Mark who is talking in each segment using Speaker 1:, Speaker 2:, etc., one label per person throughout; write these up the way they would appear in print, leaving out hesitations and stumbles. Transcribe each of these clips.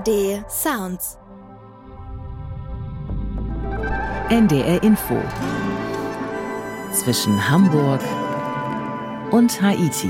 Speaker 1: ARD Sounds.
Speaker 2: NDR Info. Zwischen Hamburg und Haiti.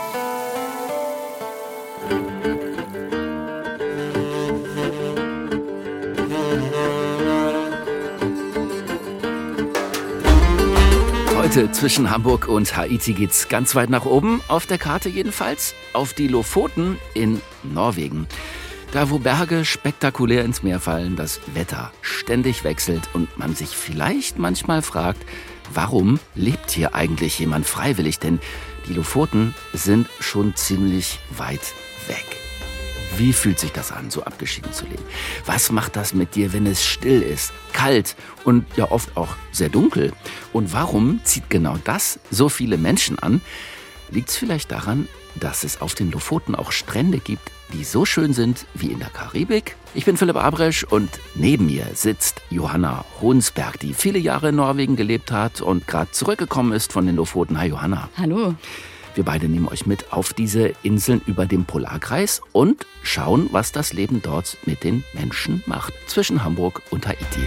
Speaker 3: Heute zwischen Hamburg und Haiti geht's ganz weit nach oben, auf der Karte jedenfalls, auf die Lofoten in Norwegen. Da, wo Berge spektakulär ins Meer fallen, das Wetter ständig wechselt und man sich vielleicht manchmal fragt, warum lebt hier eigentlich jemand freiwillig? Denn die Lofoten sind schon ziemlich weit weg. Wie fühlt sich das an, so abgeschieden zu leben? Was macht das mit dir, wenn es still ist, kalt und ja oft auch sehr dunkel? Und warum zieht genau das so viele Menschen an? Liegt es vielleicht daran, dass es auf den Lofoten auch Strände gibt, die so schön sind wie in der Karibik? Ich bin Philipp Abresch und neben mir sitzt Johanna Honsberg, die viele Jahre in Norwegen gelebt hat und gerade zurückgekommen ist von den Lofoten. Hi Johanna.
Speaker 4: Hallo.
Speaker 3: Wir beide nehmen euch mit auf diese Inseln über dem Polarkreis und schauen, was das Leben dort mit den Menschen macht, zwischen Hamburg und Haiti.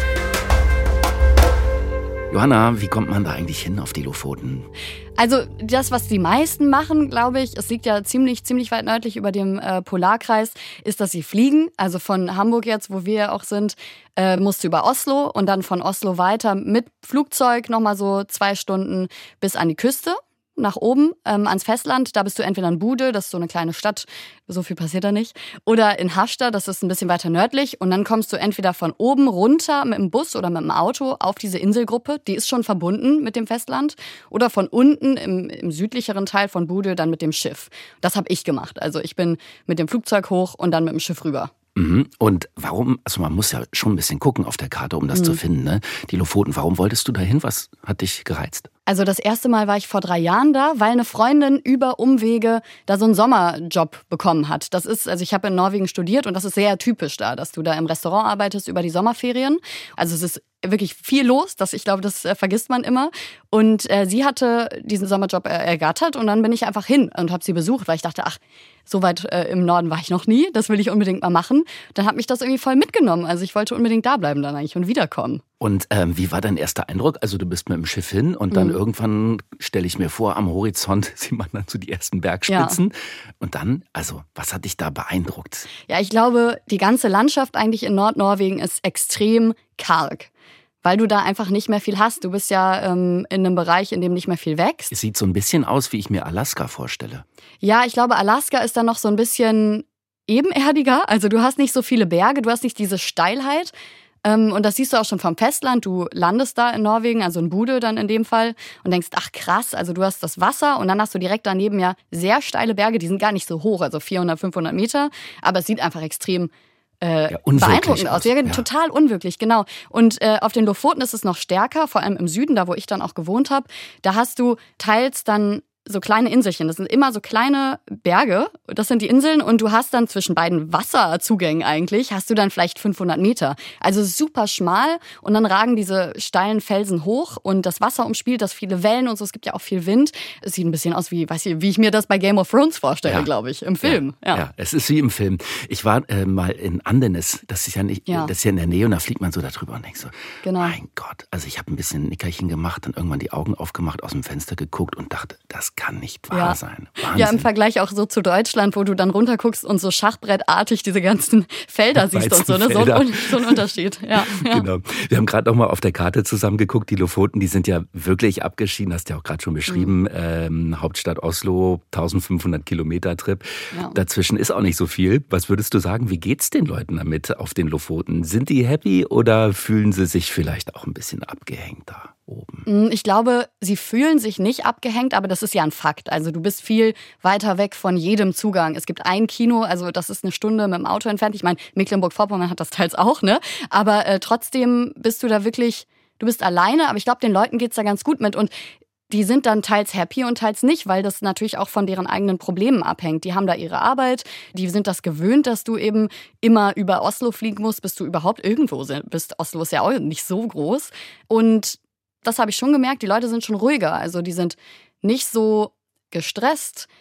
Speaker 3: Johanna, wie kommt man da eigentlich hin auf die Lofoten?
Speaker 4: Also das, was die meisten machen, glaube ich, es liegt ja ziemlich weit nördlich über dem Polarkreis, ist, dass sie fliegen. Also von Hamburg jetzt, wo wir auch sind, musst du über Oslo und dann von Oslo weiter mit Flugzeug nochmal so 2 Stunden bis an die Küste. Nach oben ans Festland, da bist du entweder in Bude, das ist so eine kleine Stadt, so viel passiert da nicht, oder in Harstad, das ist ein bisschen weiter nördlich und dann kommst du entweder von oben runter mit dem Bus oder mit dem Auto auf diese Inselgruppe, die ist schon verbunden mit dem Festland, oder von unten im südlicheren Teil von Bude dann mit dem Schiff. Das habe ich gemacht, also ich bin mit dem Flugzeug hoch und dann mit dem Schiff rüber.
Speaker 3: Und warum, also man muss ja schon ein bisschen gucken auf der Karte, um das zu finden, ne? Die Lofoten, warum wolltest du da hin? Was hat dich gereizt?
Speaker 4: Also das erste Mal war ich vor 3 Jahren da, weil eine Freundin über Umwege da so einen Sommerjob bekommen hat. Das ist, also ich habe in Norwegen studiert und das ist sehr typisch da, dass du da im Restaurant arbeitest über die Sommerferien. Also es ist wirklich viel los, ich glaube, das vergisst man immer. Und sie hatte diesen Sommerjob ergattert und dann bin ich einfach hin und habe sie besucht, weil ich dachte, ach, so weit im Norden war ich noch nie, das will ich unbedingt mal machen. Dann hat mich das irgendwie voll mitgenommen. Also ich wollte unbedingt da bleiben dann eigentlich und wiederkommen.
Speaker 3: Und wie war dein erster Eindruck? Also du bist mit dem Schiff hin und dann irgendwann, stelle ich mir vor, am Horizont sieht man dann so die ersten Bergspitzen. Ja. Und dann, also was hat dich da beeindruckt?
Speaker 4: Ja, ich glaube, die ganze Landschaft eigentlich in Nordnorwegen ist extrem karg. Weil du da einfach nicht mehr viel hast. Du bist ja in einem Bereich, in dem nicht mehr viel wächst.
Speaker 3: Es sieht so ein bisschen aus, wie ich mir Alaska vorstelle.
Speaker 4: Ja, ich glaube, Alaska ist dann noch so ein bisschen ebenerdiger. Also du hast nicht so viele Berge, du hast nicht diese Steilheit. Und das siehst du auch schon vom Festland. Du landest da in Norwegen, also in Bude dann in dem Fall, und denkst, ach krass, also du hast das Wasser und dann hast du direkt daneben ja sehr steile Berge. Die sind gar nicht so hoch, also 400, 500 Meter. Aber es sieht einfach extrem beeindruckend aus. Ja, total unwirklich, genau. Und auf den Lofoten ist es noch stärker, vor allem im Süden, da wo ich dann auch gewohnt habe. Da hast du teils dann so kleine Inselchen. Das sind immer so kleine Berge. Das sind die Inseln und du hast dann zwischen beiden Wasserzugängen eigentlich, hast du dann vielleicht 500 Meter. Also super schmal und dann ragen diese steilen Felsen hoch und das Wasser umspielt das viele Wellen und so. Es gibt ja auch viel Wind. Es sieht ein bisschen aus wie, wie ich mir das bei Game of Thrones vorstelle, glaube ich, im Film.
Speaker 3: Ja, es ist wie im Film. Ich war mal in Andenes, das ist ja nicht, das ist ja in der Nähe und da fliegt man so da drüber und denkt so, mein Gott. Also ich habe ein bisschen Nickerchen gemacht, dann irgendwann die Augen aufgemacht, aus dem Fenster geguckt und dachte, das kann nicht wahr sein. Wahnsinn.
Speaker 4: Ja, im Vergleich auch so zu Deutschland, wo du dann runterguckst und so schachbrettartig diese ganzen Felder siehst und so, ne? So ein Unterschied. Ja.
Speaker 3: Genau. Wir haben gerade noch mal auf der Karte zusammen geguckt. Die Lofoten, die sind ja wirklich abgeschieden, hast du ja auch gerade schon beschrieben. Hauptstadt Oslo, 1500 Kilometer Trip. Ja. Dazwischen ist auch nicht so viel. Was würdest du sagen, wie geht's den Leuten damit auf den Lofoten? Sind die happy oder fühlen sie sich vielleicht auch ein bisschen abgehängt da oben?
Speaker 4: Ich glaube, sie fühlen sich nicht abgehängt, aber das ist ja ein Fakt. Also du bist viel weiter weg von jedem Zugang. Es gibt ein Kino, also das ist 1 Stunde mit dem Auto entfernt. Ich meine, Mecklenburg-Vorpommern hat das teils auch, ne? Aber trotzdem bist du da wirklich, du bist alleine, aber ich glaube, den Leuten geht's da ganz gut mit und die sind dann teils happy und teils nicht, weil das natürlich auch von deren eigenen Problemen abhängt. Die haben da ihre Arbeit, die sind das gewöhnt, dass du eben immer über Oslo fliegen musst, bis du überhaupt irgendwo bist. Oslo ist ja auch nicht so groß. Und das habe ich schon gemerkt, die Leute sind schon ruhiger. Also die sind nicht so gestresst.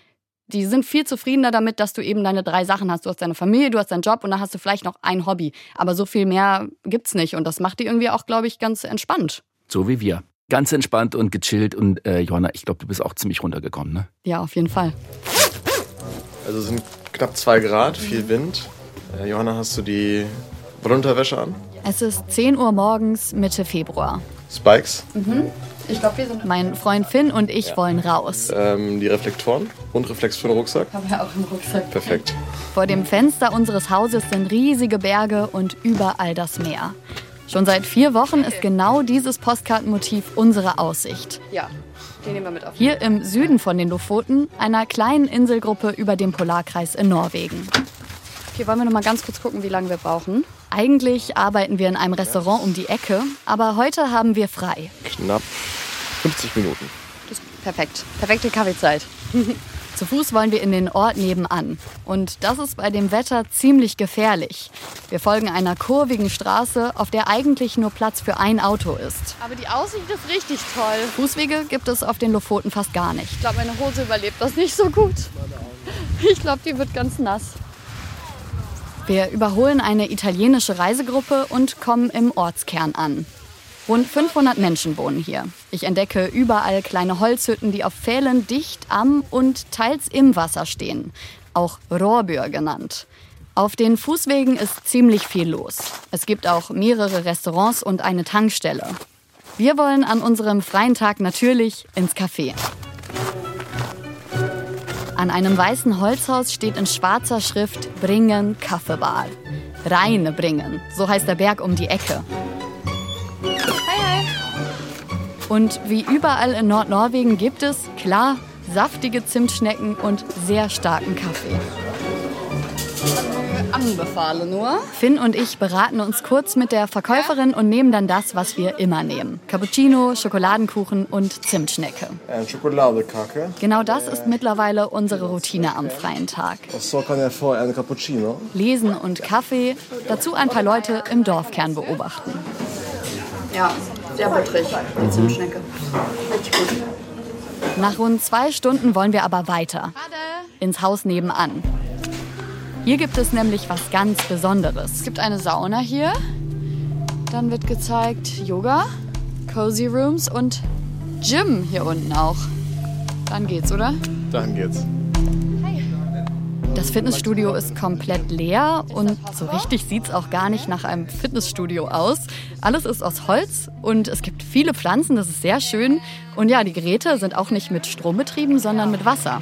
Speaker 4: die sind viel zufriedener damit, dass du eben deine 3 Sachen hast. Du hast deine Familie, du hast deinen Job und dann hast du vielleicht noch ein Hobby. Aber so viel mehr gibt's nicht. Und das macht die irgendwie auch, glaube ich, ganz entspannt.
Speaker 3: So wie wir. Ganz entspannt und gechillt. Und Johanna, ich glaube, du bist auch ziemlich runtergekommen, ne?
Speaker 4: Ja, auf jeden Fall.
Speaker 1: Also es sind knapp 2 Grad, viel Wind. Johanna, hast du die Unterwäsche an?
Speaker 4: Es ist 10 Uhr morgens, Mitte Februar.
Speaker 1: Spikes?
Speaker 4: Ich glaube, wir sind... Mein Freund Finn und ich wollen raus.
Speaker 1: Die Reflektoren und Reflex für den Rucksack?
Speaker 4: Haben wir auch im Rucksack.
Speaker 1: Perfekt.
Speaker 4: Vor dem Fenster unseres Hauses sind riesige Berge und überall das Meer. Schon seit 4 Wochen ist genau dieses Postkartenmotiv unsere Aussicht.
Speaker 5: Ja, den nehmen wir mit auf.
Speaker 4: Hier im Süden von den Lofoten, einer kleinen Inselgruppe über dem Polarkreis in Norwegen.
Speaker 5: Okay, wollen wir noch mal ganz kurz gucken, wie lange wir brauchen?
Speaker 4: Eigentlich arbeiten wir in einem Restaurant um die Ecke, aber heute haben wir frei.
Speaker 1: Knapp 50 Minuten.
Speaker 5: Das ist perfekt. Perfekte Kaffeezeit.
Speaker 4: Zu Fuß wollen wir in den Ort nebenan. Und das ist bei dem Wetter ziemlich gefährlich. Wir folgen einer kurvigen Straße, auf der eigentlich nur Platz für ein Auto ist.
Speaker 5: Aber die Aussicht ist richtig toll.
Speaker 4: Fußwege gibt es auf den Lofoten fast gar nicht.
Speaker 5: Ich glaube, meine Hose überlebt das nicht so gut. Ich glaube, die wird ganz nass.
Speaker 4: Wir überholen eine italienische Reisegruppe und kommen im Ortskern an. Rund 500 Menschen wohnen hier. Ich entdecke überall kleine Holzhütten, die auf Pfählen dicht am und teils im Wasser stehen. Auch Rohrbür genannt. Auf den Fußwegen ist ziemlich viel los. Es gibt auch mehrere Restaurants und eine Tankstelle. Wir wollen an unserem freien Tag natürlich ins Café. An einem weißen Holzhaus steht in schwarzer Schrift Bringen Kaffeebar. Reine Bringen, so heißt der Berg um die Ecke. Und wie überall in Nordnorwegen gibt es, klar, saftige Zimtschnecken und sehr starken Kaffee.
Speaker 5: Anbefahlen nur.
Speaker 4: Finn und ich beraten uns kurz mit der Verkäuferin und nehmen dann das, was wir immer nehmen. Cappuccino, Schokoladenkuchen und Zimtschnecke.
Speaker 1: Schokoladekacke.
Speaker 4: Genau das ist mittlerweile unsere Routine am freien Tag.
Speaker 1: So kann er vorher ein Cappuccino.
Speaker 4: Lesen und Kaffee, dazu ein paar Leute im Dorfkern beobachten.
Speaker 5: Ja, sehr buttrig, die Zimtschnecke. Richtig gut.
Speaker 4: Nach rund 2 Stunden wollen wir aber weiter. Ins Haus nebenan. Hier gibt es nämlich was ganz Besonderes.
Speaker 5: Es gibt eine Sauna hier. Dann wird gezeigt Yoga, Cozy Rooms und Gym hier unten auch. Dann geht's, oder?
Speaker 1: Dann geht's.
Speaker 4: Das Fitnessstudio ist komplett leer und so richtig sieht's auch gar nicht nach einem Fitnessstudio aus. Alles ist aus Holz und es gibt viele Pflanzen, das ist sehr schön. Und ja, die Geräte sind auch nicht mit Strom betrieben, sondern mit Wasser.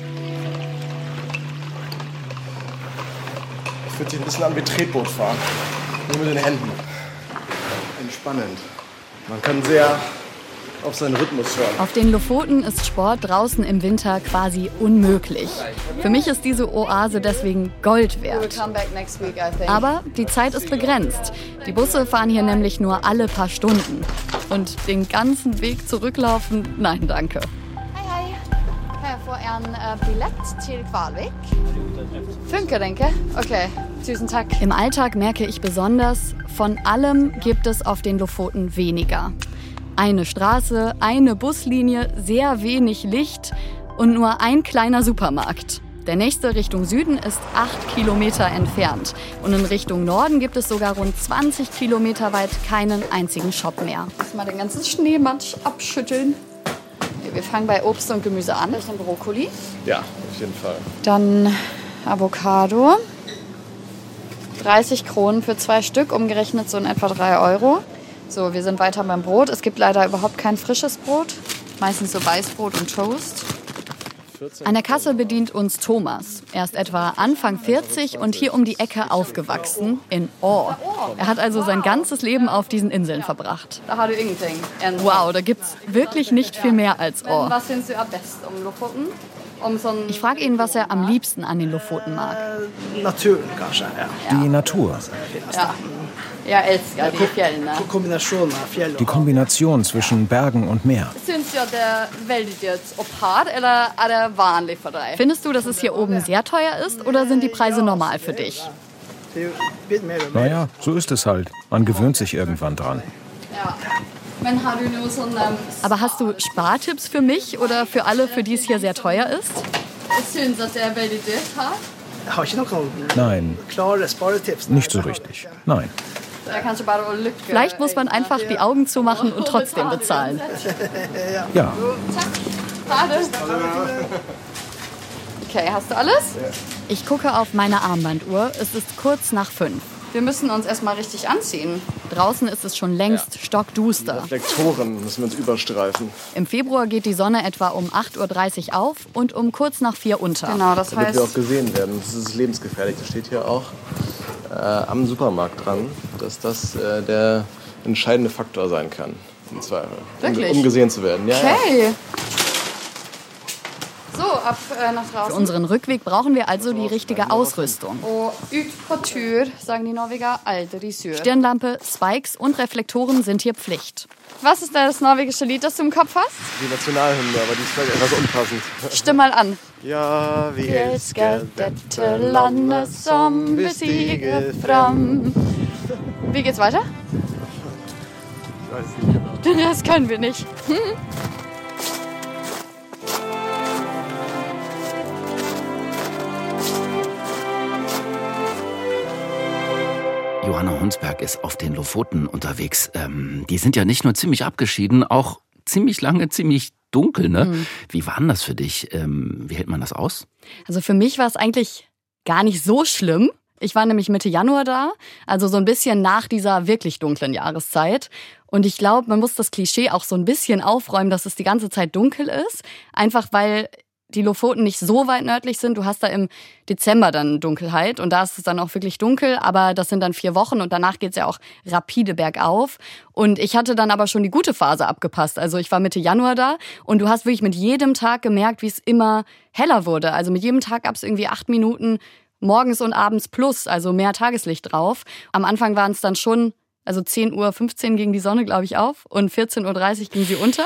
Speaker 1: Fühlt sich ein bisschen an wie Tretboot fahren. Nur mit den Händen. Entspannend. Man kann sehr auf seinen Rhythmus hören.
Speaker 4: Auf den Lofoten ist Sport draußen im Winter quasi unmöglich. Für mich ist diese Oase deswegen Gold wert. Aber die Zeit ist begrenzt. Die Busse fahren hier nämlich nur alle paar Stunden. Und den ganzen Weg zurücklaufen, nein, danke.
Speaker 5: Hei, kan jeg få en billett til Kvalvik? Funker, denke. Okay, tusen Dank.
Speaker 4: Im Alltag merke ich besonders, von allem gibt es auf den Lofoten weniger. Eine Straße, eine Buslinie, sehr wenig Licht und nur ein kleiner Supermarkt. Der nächste Richtung Süden ist 8 Kilometer entfernt. Und in Richtung Norden gibt es sogar rund 20 Kilometer weit keinen einzigen Shop mehr.
Speaker 5: Mal den ganzen Schneematsch abschütteln. Okay, wir fangen bei Obst und Gemüse an. Das ist ein Brokkoli.
Speaker 1: Ja, auf jeden Fall.
Speaker 5: Dann Avocado. 30 Kronen für 2 Stück, umgerechnet so in etwa 3 Euro. So, wir sind weiter beim Brot. Es gibt leider überhaupt kein frisches Brot. Meistens so Weißbrot und Toast.
Speaker 4: An der Kasse bedient uns Thomas. Er ist etwa Anfang 40 und hier um die Ecke aufgewachsen, in Ål. Er hat also sein ganzes Leben auf diesen Inseln verbracht.
Speaker 5: Da har du ingenting.
Speaker 4: Wow, da gibt's wirklich nicht viel mehr als Ål.
Speaker 5: Was findest du am besten um Lofoten?
Speaker 4: Ich frage ihn, was er am liebsten an den Lofoten mag.
Speaker 6: Naturen, kanskje. Ja.
Speaker 7: Die Natur.
Speaker 5: Ja. Jeg elsker de fjellene.
Speaker 6: Kombinasjonen av fjell og
Speaker 7: Die Kombination zwischen Bergen und Meer.
Speaker 5: Syns du at det er veldig dyrt opp her, eller er det vanlig for deg?
Speaker 4: Findest du, dass es hier oben sehr teuer ist oder sind die Preise normal für dich?
Speaker 6: Det er jo litt mer og mer.
Speaker 7: Naja, so ist es halt. Man gewöhnt sich irgendwann dran.
Speaker 5: Ja. Men har du noe sånn
Speaker 4: Aber hast du Spartipps für mich oder für alle, für die es hier sehr teuer ist? Syns att det är väldigt dyrt här.
Speaker 6: Jeg har ikke noen
Speaker 7: Nein,
Speaker 6: klare sparetipps.
Speaker 7: nicht so richtig. Nein.
Speaker 4: Vielleicht muss man einfach die Augen zumachen und trotzdem bezahlen.
Speaker 7: Ja,
Speaker 4: Okay, hast du alles? Ich gucke auf meine Armbanduhr. Es ist kurz nach 5. Wir müssen uns erstmal richtig anziehen. Draußen ist es schon längst stockduster.
Speaker 1: Reflektoren müssen wir uns überstreifen.
Speaker 4: Im Februar geht die Sonne etwa um 8:30 Uhr auf und um kurz nach 4 unter.
Speaker 5: Genau, das
Speaker 1: Damit
Speaker 5: heißt,
Speaker 1: wir auch gesehen werden. Das ist lebensgefährlich. Das steht hier auch am Supermarkt dran, dass das der entscheidende Faktor sein kann. Im Zweifel.
Speaker 4: Wirklich?
Speaker 1: Um gesehen zu werden. Ja,
Speaker 5: okay. So, ab nach draußen.
Speaker 4: Für unseren Rückweg brauchen wir also die richtige Ausrüstung.
Speaker 5: Og ut på tur, sagen die Norweger, aldri sur.
Speaker 4: Stirnlampe, Spikes und Reflektoren sind hier Pflicht.
Speaker 5: Was ist das norwegische Lied, das du im Kopf hast?
Speaker 1: Die Nationalhymne, aber die ist vielleicht etwas unpassend.
Speaker 5: Stimm mal an.
Speaker 1: Ja, vi
Speaker 5: Elsker dette landet som vi stiger fram. Wie geht's weiter?
Speaker 1: Ich weiß es nicht genau.
Speaker 5: Den Rest können wir nicht.
Speaker 3: Johanna Hunsberg ist auf den Lofoten unterwegs. Die sind ja nicht nur ziemlich abgeschieden, auch ziemlich lange, ziemlich dunkel, ne? Mhm. Wie war denn das für dich? Wie hält man das aus?
Speaker 4: Also für mich war es eigentlich gar nicht so schlimm. Ich war nämlich Mitte Januar da, also so ein bisschen nach dieser wirklich dunklen Jahreszeit. Und ich glaube, man muss das Klischee auch so ein bisschen aufräumen, dass es die ganze Zeit dunkel ist. Einfach weil die Lofoten nicht so weit nördlich sind. Du hast da im Dezember dann Dunkelheit und da ist es dann auch wirklich dunkel, aber das sind dann 4 Wochen und danach geht es ja auch rapide bergauf. Und ich hatte dann aber schon die gute Phase abgepasst. Also ich war Mitte Januar da und du hast wirklich mit jedem Tag gemerkt, wie es immer heller wurde. Also mit jedem Tag gab es irgendwie 8 Minuten morgens und abends plus, also mehr Tageslicht drauf. Am Anfang waren es dann schon, also 10:15 Uhr ging die Sonne, glaube ich, auf und 14:30 Uhr ging sie unter.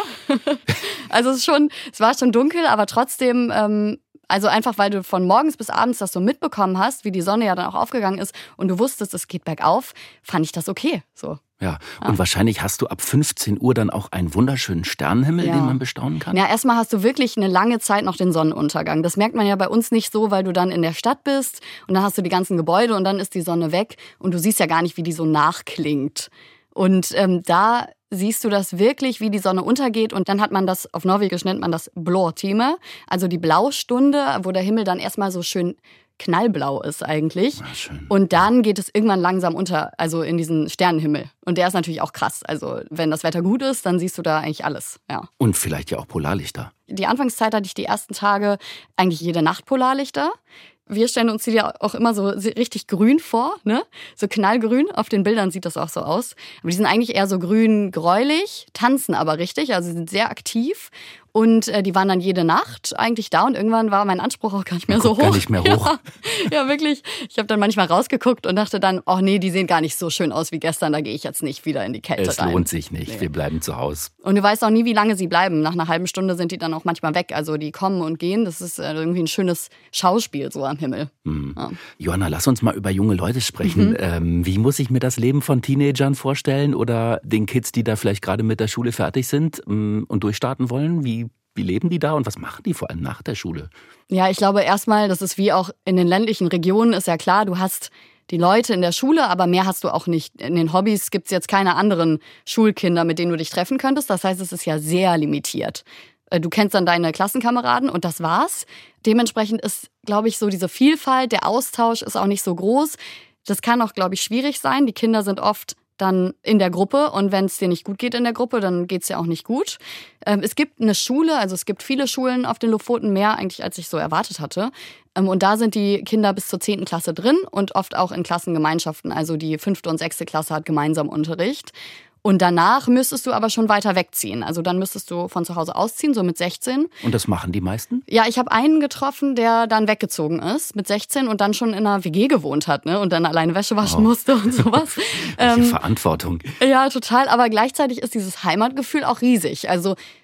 Speaker 4: Also es war schon dunkel, aber trotzdem, also einfach, weil du von morgens bis abends das so mitbekommen hast, wie die Sonne ja dann auch aufgegangen ist und du wusstest, es geht bergauf, fand ich das okay. So.
Speaker 3: Ja, und wahrscheinlich hast du ab 15 Uhr dann auch einen wunderschönen Sternenhimmel, den man bestaunen kann.
Speaker 4: Ja, erstmal hast du wirklich eine lange Zeit noch den Sonnenuntergang. Das merkt man ja bei uns nicht so, weil du dann in der Stadt bist und dann hast du die ganzen Gebäude und dann ist die Sonne weg und du siehst ja gar nicht, wie die so nachklingt. Und da siehst du das wirklich, wie die Sonne untergeht und dann hat man das, auf Norwegisch nennt man das Blåtime, also die Blaustunde, wo der Himmel dann erstmal so schön knallblau ist eigentlich.
Speaker 3: Ja, schön.
Speaker 4: Und dann geht es irgendwann langsam unter, also in diesen Sternenhimmel. Und der ist natürlich auch krass. Also wenn das Wetter gut ist, dann siehst du da eigentlich alles. Ja.
Speaker 3: Und vielleicht ja auch Polarlichter.
Speaker 4: Die Anfangszeit hatte ich die ersten Tage eigentlich jede Nacht Polarlichter. Wir stellen uns die ja auch immer so richtig grün vor, ne? So knallgrün. Auf den Bildern sieht das auch so aus. Aber die sind eigentlich eher so grün-gräulich, tanzen aber richtig, also sind sehr aktiv. Und die waren dann jede Nacht eigentlich da und irgendwann war mein Anspruch auch gar nicht mehr so hoch.
Speaker 3: Gar nicht mehr hoch.
Speaker 4: Ja, wirklich. Ich habe dann manchmal rausgeguckt und dachte dann, oh nee, die sehen gar nicht so schön aus wie gestern, da gehe ich jetzt nicht wieder in die Kälte rein.
Speaker 3: Es lohnt sich nicht, nee. Wir bleiben zu Hause.
Speaker 4: Und du weißt auch nie, wie lange sie bleiben. Nach einer halben Stunde sind die dann auch manchmal weg. Also die kommen und gehen. Das ist irgendwie ein schönes Schauspiel so am Himmel.
Speaker 3: Mhm. Ja. Johanna, lass uns mal über junge Leute sprechen. Wie muss ich mir das Leben von Teenagern vorstellen oder den Kids, die da vielleicht gerade mit der Schule fertig sind und durchstarten wollen? Wie leben die da und was machen die vor allem nach der Schule?
Speaker 4: Ja, ich glaube erstmal, das ist wie auch in den ländlichen Regionen, ist ja klar, du hast die Leute in der Schule, aber mehr hast du auch nicht. In den Hobbys gibt es jetzt keine anderen Schulkinder, mit denen du dich treffen könntest. Das heißt, es ist ja sehr limitiert. Du kennst dann deine Klassenkameraden und das war's. Dementsprechend ist, glaube ich, so diese Vielfalt, der Austausch ist auch nicht so groß. Das kann auch, glaube ich, schwierig sein. Die Kinder sind oft dann in der Gruppe und wenn es dir nicht gut geht in der Gruppe, dann geht es ja auch nicht gut. Es gibt eine Schule, also es gibt viele Schulen auf den Lofoten, mehr eigentlich als ich so erwartet hatte. Und da sind die Kinder bis zur 10. Klasse drin und oft auch in Klassengemeinschaften. Also die 5. und 6. Klasse hat gemeinsam Unterricht. Und danach müsstest du aber schon weiter wegziehen. Also dann müsstest du von zu Hause ausziehen, so mit 16.
Speaker 3: Und das machen die meisten?
Speaker 4: Ja, ich habe einen getroffen, der dann weggezogen ist mit 16 und dann schon in einer WG gewohnt hat, ne? Und dann alleine Wäsche waschen musste und sowas.
Speaker 3: Welche Verantwortung.
Speaker 4: Ja, total. Aber gleichzeitig ist dieses Heimatgefühl auch riesig. Also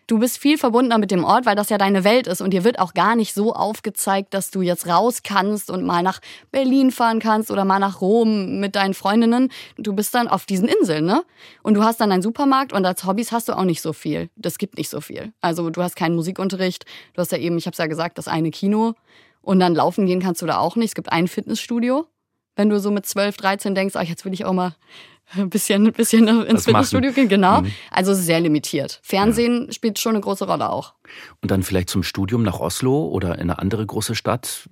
Speaker 4: du bist viel verbundener mit dem Ort, weil das ja deine Welt ist und dir wird auch gar nicht so aufgezeigt, dass du jetzt raus kannst und mal nach Berlin fahren kannst oder mal nach Rom mit deinen Freundinnen. Du bist dann auf diesen Inseln, ne? Und du hast dann einen Supermarkt und als Hobbys hast du auch nicht so viel. Das gibt nicht so viel. Also du hast keinen Musikunterricht, du hast ja eben, ich habe es ja gesagt, das eine Kino und dann laufen gehen kannst du da auch nicht. Es gibt ein Fitnessstudio. Wenn du so mit 12, 13 denkst, jetzt will ich auch mal ein bisschen ins Fitnessstudio gehen. Genau. Also es ist sehr limitiert. Fernsehen spielt schon eine große Rolle auch.
Speaker 3: Und dann vielleicht zum Studium nach Oslo oder in eine andere große Stadt?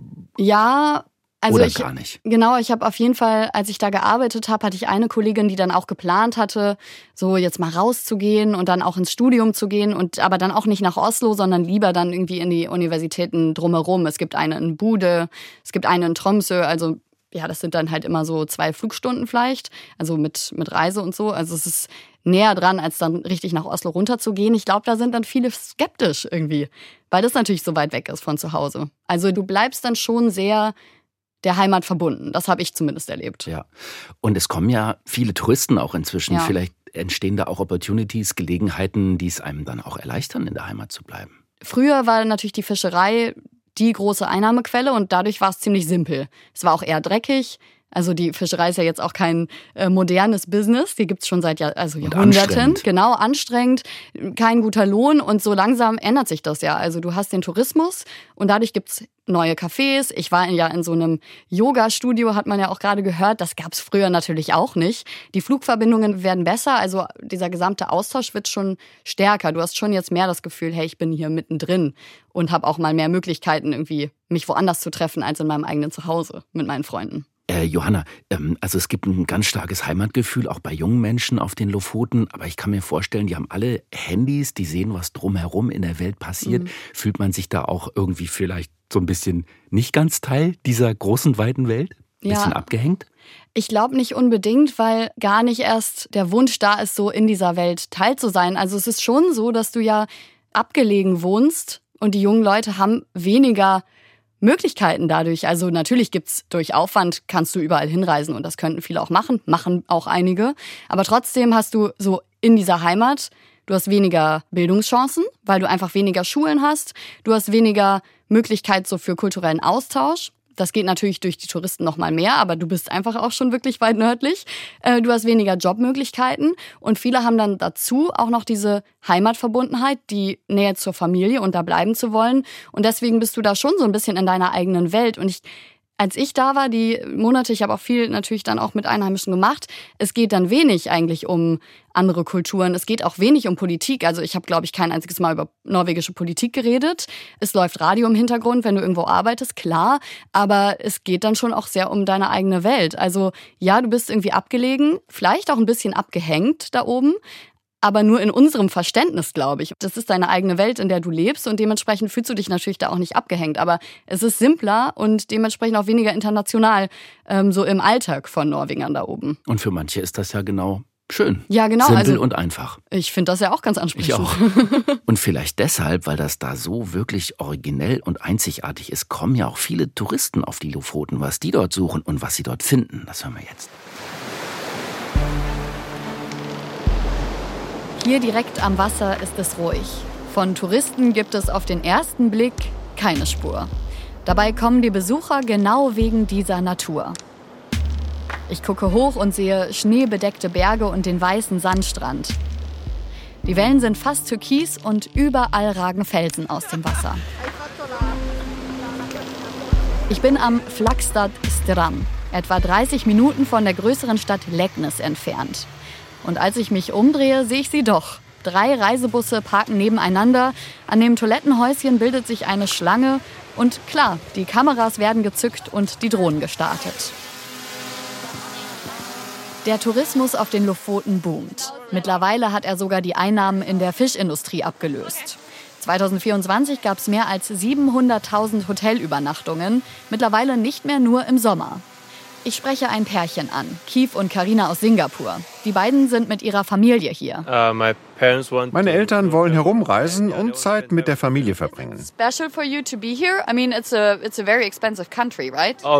Speaker 4: Ja, also
Speaker 3: oder gar nicht?
Speaker 4: Genau, ich habe auf jeden Fall, als ich da gearbeitet habe, hatte ich eine Kollegin, die dann auch geplant hatte, so jetzt mal rauszugehen und dann auch ins Studium zu gehen und aber dann auch nicht nach Oslo, sondern lieber dann irgendwie in die Universitäten drumherum. Es gibt eine in Bude, es gibt eine in Tromsø, also ja, das sind dann halt immer so 2 Flugstunden vielleicht, also mit Reise und so. Also es ist näher dran, als dann richtig nach Oslo runterzugehen. Ich glaube, da sind dann viele skeptisch irgendwie, weil das natürlich so weit weg ist von zu Hause. Also du bleibst dann schon sehr der Heimat verbunden. Das habe ich zumindest erlebt.
Speaker 3: Ja, und es kommen ja viele Touristen auch inzwischen.
Speaker 4: Ja.
Speaker 3: Vielleicht entstehen da auch Opportunities, Gelegenheiten, die es einem dann auch erleichtern, in der Heimat zu bleiben.
Speaker 4: Früher war natürlich die Fischerei die große Einnahmequelle und dadurch war es ziemlich simpel. Es war auch eher dreckig. Also die Fischerei ist ja jetzt auch kein modernes Business. Die gibt's schon seit Jahrhunderten. Genau, anstrengend, kein guter Lohn und so langsam ändert sich das ja. Also du hast den Tourismus und dadurch gibt's neue Cafés. Ich war ja in so einem Yoga-Studio, hat man ja auch gerade gehört. Das gab's früher natürlich auch nicht. Die Flugverbindungen werden besser, also dieser gesamte Austausch wird schon stärker. Du hast schon jetzt mehr das Gefühl, hey, ich bin hier mittendrin und habe auch mal mehr Möglichkeiten, irgendwie mich woanders zu treffen als in meinem eigenen Zuhause mit meinen Freunden.
Speaker 3: Johanna, also es gibt ein ganz starkes Heimatgefühl, auch bei jungen Menschen auf den Lofoten. Aber ich kann mir vorstellen, die haben alle Handys, die sehen, was drumherum in der Welt passiert. Fühlt man sich da auch irgendwie vielleicht so ein bisschen nicht ganz Teil dieser großen, weiten Welt? Ein bisschen abgehängt?
Speaker 4: Ich glaube nicht unbedingt, weil gar nicht erst der Wunsch da ist, so in dieser Welt Teil zu sein. Also es ist schon so, dass du ja abgelegen wohnst und die jungen Leute haben weniger Möglichkeiten dadurch. Also natürlich gibt's durch Aufwand, kannst du überall hinreisen und das könnten viele auch machen auch einige. Aber trotzdem hast du so in dieser Heimat, du hast weniger Bildungschancen, weil du einfach weniger Schulen hast. Du hast weniger Möglichkeit so für kulturellen Austausch. Das geht natürlich durch die Touristen noch mal mehr, aber du bist einfach auch schon wirklich weit nördlich. Du hast weniger Jobmöglichkeiten und viele haben dann dazu auch noch diese Heimatverbundenheit, die Nähe zur Familie und da bleiben zu wollen. Und deswegen bist du da schon so ein bisschen in deiner eigenen Welt. Und als ich da war, die Monate, ich habe auch viel natürlich dann auch mit Einheimischen gemacht, es geht dann wenig eigentlich um andere Kulturen. Es geht auch wenig um Politik. Also ich habe, glaube ich, kein einziges Mal über norwegische Politik geredet. Es läuft Radio im Hintergrund, wenn du irgendwo arbeitest, klar. Aber es geht dann schon auch sehr um deine eigene Welt. Also ja, du bist irgendwie abgelegen, vielleicht auch ein bisschen abgehängt da oben. Aber nur in unserem Verständnis, glaube ich. Das ist deine eigene Welt, in der du lebst und dementsprechend fühlst du dich natürlich da auch nicht abgehängt. Aber es ist simpler und dementsprechend auch weniger international, so im Alltag von Norwegern da oben.
Speaker 3: Und für manche ist das ja genau schön.
Speaker 4: Ja, genau.
Speaker 3: Simpel und einfach.
Speaker 4: Ich finde das ja auch ganz ansprechend.
Speaker 3: Ich auch. Und vielleicht deshalb, weil das da so wirklich originell und einzigartig ist, kommen ja auch viele Touristen auf die Lofoten. Was die dort suchen und was sie dort finden, das hören wir jetzt.
Speaker 4: Hier direkt am Wasser ist es ruhig. Von Touristen gibt es auf den ersten Blick keine Spur. Dabei kommen die Besucher genau wegen dieser Natur. Ich gucke hoch und sehe schneebedeckte Berge und den weißen Sandstrand. Die Wellen sind fast türkis und überall ragen Felsen aus dem Wasser. Ich bin am Flakstad Strand, etwa 30 Minuten von der größeren Stadt Leknes entfernt. Und als ich mich umdrehe, sehe ich sie doch. 3 Reisebusse parken nebeneinander. An dem Toilettenhäuschen bildet sich eine Schlange. Und klar, die Kameras werden gezückt und die Drohnen gestartet. Der Tourismus auf den Lofoten boomt. Mittlerweile hat er sogar die Einnahmen in der Fischindustrie abgelöst. 2024 gab es mehr als 700.000 Hotelübernachtungen. Mittlerweile nicht mehr nur im Sommer. Ich spreche ein Pärchen an, Keith und Karina aus Singapur. Die beiden sind mit ihrer Familie hier.
Speaker 8: Meine Eltern wollen herumreisen und Zeit mit der Familie verbringen.
Speaker 5: Special for you to be here? I mean, it's a very expensive country, right?
Speaker 8: Ja,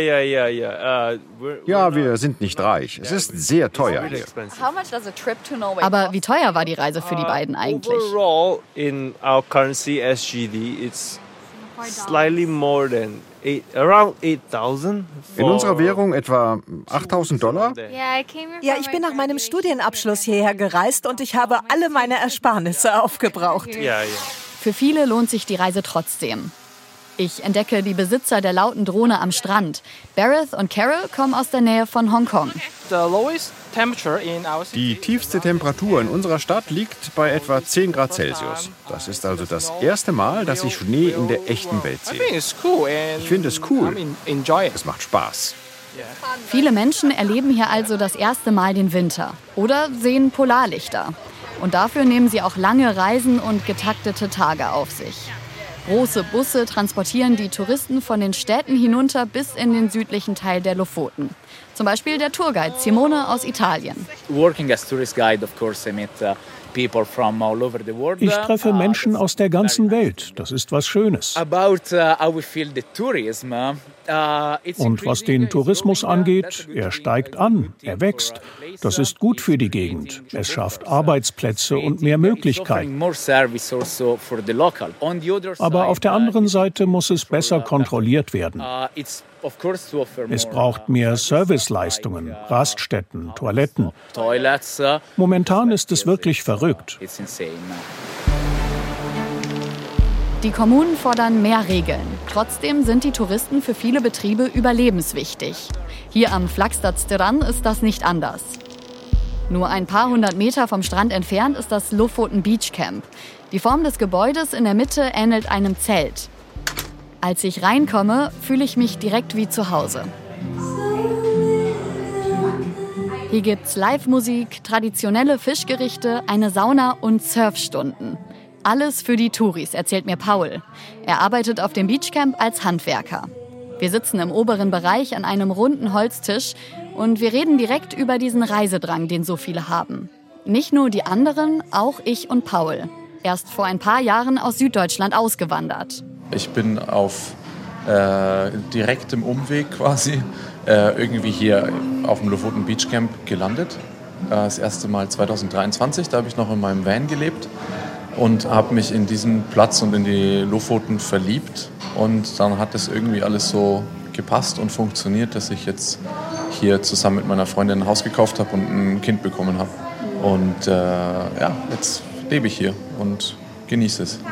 Speaker 8: wir sind nicht reich. Es ist sehr teuer hier.
Speaker 5: How much does a trip to Norway
Speaker 4: Aber
Speaker 5: cost?
Speaker 4: wie teuer war die Reise für die beiden eigentlich?
Speaker 9: Overall, in our currency SGD, it's slightly more than around 8,000.
Speaker 8: In unserer Währung etwa $8.000?
Speaker 10: Ja, ich bin nach meinem Studienabschluss hierher gereist und ich habe alle meine Ersparnisse aufgebraucht.
Speaker 4: Für viele lohnt sich die Reise trotzdem. Ich entdecke die Besitzer der lauten Drohne am Strand. Bareth und Carol kommen aus der Nähe von Hongkong.
Speaker 8: Die tiefste Temperatur in unserer Stadt liegt bei etwa 10 Grad Celsius. Das ist also das erste Mal, dass ich Schnee in der echten Welt sehe. Ich finde es cool. Es macht Spaß.
Speaker 4: Viele Menschen erleben hier also das erste Mal den Winter oder sehen Polarlichter. Und dafür nehmen sie auch lange Reisen und getaktete Tage auf sich. Große Busse transportieren die Touristen von den Städten hinunter bis in den südlichen Teil der Lofoten. Zum Beispiel der Tourguide Simone aus Italien.
Speaker 7: Ich treffe Menschen aus der ganzen Welt. Das ist was Schönes. Und was den Tourismus angeht, er steigt an, er wächst. Das ist gut für die Gegend. Es schafft Arbeitsplätze und mehr Möglichkeiten. Aber auf der anderen Seite muss es besser kontrolliert werden. Es braucht mehr Serviceleistungen, Raststätten, Toiletten. Momentan ist es wirklich verrückt.
Speaker 4: Die Kommunen fordern mehr Regeln. Trotzdem sind die Touristen für viele Betriebe überlebenswichtig. Hier am Flakstad Strand ist das nicht anders. Nur ein paar hundert Meter vom Strand entfernt ist das Lofoten Beach Camp. Die Form des Gebäudes in der Mitte ähnelt einem Zelt. Als ich reinkomme, fühle ich mich direkt wie zu Hause. Hier gibt's Live-Musik, traditionelle Fischgerichte, eine Sauna und Surfstunden. Alles für die Touris, erzählt mir Paul. Er arbeitet auf dem Beachcamp als Handwerker. Wir sitzen im oberen Bereich an einem runden Holztisch und wir reden direkt über diesen Reisedrang, den so viele haben. Nicht nur die anderen, auch ich und Paul. Erst vor ein paar Jahren aus Süddeutschland ausgewandert.
Speaker 11: Ich bin auf direktem Umweg quasi irgendwie hier auf dem Lofoten Beachcamp gelandet. Das erste Mal 2023, da habe ich noch in meinem Van gelebt. Und habe mich in diesen Platz und in die Lofoten verliebt. Und dann hat das irgendwie alles so gepasst und funktioniert, dass ich jetzt hier zusammen mit meiner Freundin ein Haus gekauft habe und ein Kind bekommen habe. Und jetzt lebe ich hier und genieße es.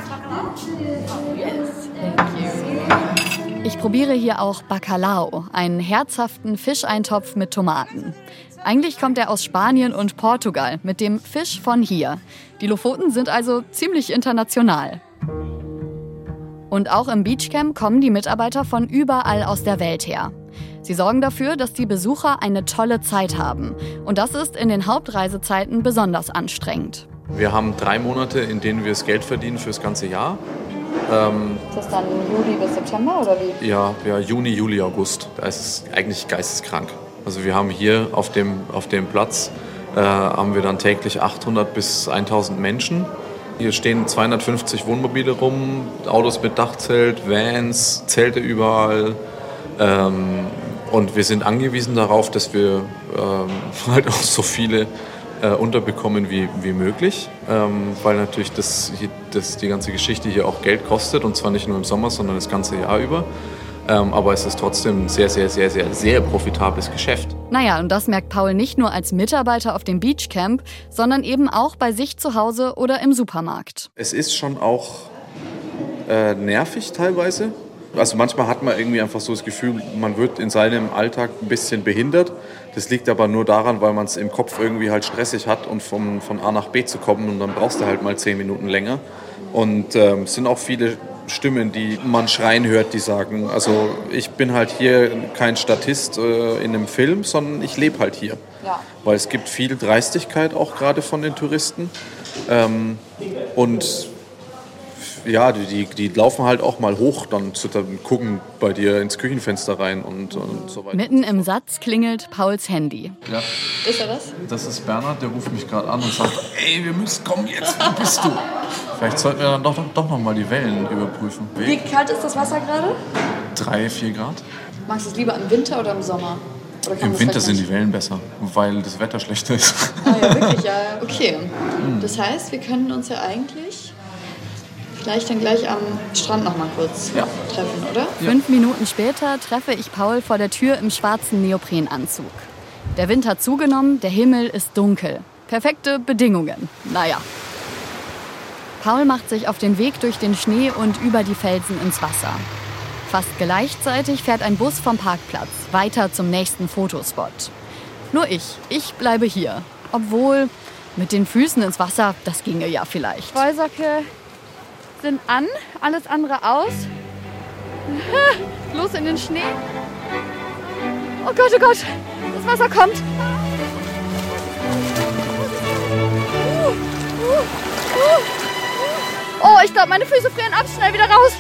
Speaker 4: Ich probiere hier auch Bacalao, einen herzhaften Fischeintopf mit Tomaten. Eigentlich kommt er aus Spanien und Portugal, mit dem Fisch von hier. Die Lofoten sind also ziemlich international. Und auch im Beachcamp kommen die Mitarbeiter von überall aus der Welt her. Sie sorgen dafür, dass die Besucher eine tolle Zeit haben. Und das ist in den Hauptreisezeiten besonders anstrengend.
Speaker 11: Wir haben 3 Monate, in denen wir das Geld verdienen für das ganze Jahr.
Speaker 5: Ist das dann Juli bis September oder wie?
Speaker 11: Ja, Juni, Juli, August. Da ist es eigentlich geisteskrank. Also wir haben hier auf dem Platz haben wir dann täglich 800 bis 1000 Menschen. Hier stehen 250 Wohnmobile rum, Autos mit Dachzelt, Vans, Zelte überall. Und wir sind angewiesen darauf, dass wir halt auch so viele unterbekommen wie möglich. Weil natürlich die ganze Geschichte hier auch Geld kostet. Und zwar nicht nur im Sommer, sondern das ganze Jahr über. Aber es ist trotzdem ein sehr, sehr, sehr, sehr, sehr profitables Geschäft.
Speaker 4: Naja, und das merkt Paul nicht nur als Mitarbeiter auf dem Beachcamp, sondern eben auch bei sich zu Hause oder im Supermarkt.
Speaker 11: Es ist schon auch nervig teilweise. Also manchmal hat man irgendwie einfach so das Gefühl, man wird in seinem Alltag ein bisschen behindert. Das liegt aber nur daran, weil man es im Kopf irgendwie halt stressig hat und von A nach B zu kommen und dann brauchst du halt mal 10 Minuten länger. Und es sind auch viele Stimmen, die man schreien hört, die sagen, also ich bin halt hier kein Statist in einem Film, sondern ich lebe halt hier. Ja. Weil es gibt viel Dreistigkeit auch gerade von den Touristen. Und Ja, die laufen halt auch mal hoch, dann gucken bei dir ins Küchenfenster rein und so weiter.
Speaker 4: Mitten im Satz klingelt Pauls Handy.
Speaker 11: Ja.
Speaker 4: Ist er das?
Speaker 11: Das ist Bernhard, der ruft mich gerade an und sagt, ey, wir müssen kommen jetzt, wo bist du? Vielleicht sollten wir dann doch noch mal die Wellen überprüfen.
Speaker 5: Wie kalt ist das Wasser gerade?
Speaker 11: 3-4 Grad.
Speaker 5: Magst du es lieber im Winter oder im Sommer?
Speaker 11: Im Winter sind die Wellen besser, weil das Wetter schlechter ist.
Speaker 5: Ah ja, wirklich, ja. Okay. Das heißt, wir können uns ja eigentlich vielleicht dann gleich am Strand noch mal kurz treffen, oder?
Speaker 4: 5 Minuten später treffe ich Paul vor der Tür im schwarzen Neoprenanzug. Der Wind hat zugenommen, der Himmel ist dunkel. Perfekte Bedingungen. Naja. Paul macht sich auf den Weg durch den Schnee und über die Felsen ins Wasser. Fast gleichzeitig fährt ein Bus vom Parkplatz weiter zum nächsten Fotospot. Nur ich bleibe hier. Obwohl, mit den Füßen ins Wasser, das ginge ja vielleicht.
Speaker 5: Wollsocke sind an, alles andere aus. Los in den Schnee. Oh Gott, das Wasser kommt. Oh, ich glaube, meine Füße frieren ab. Schnell wieder raus.